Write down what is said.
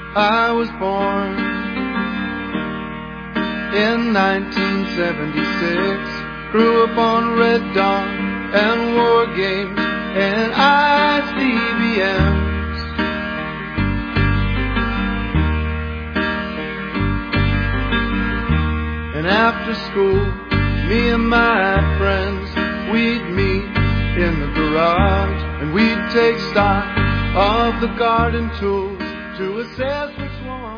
I was born in 1976. Grew up on Red Dawn and War Games and ICBMs. And after school, me and my friends, we'd meet in the garage and we'd take stock of the garden tools to assess which one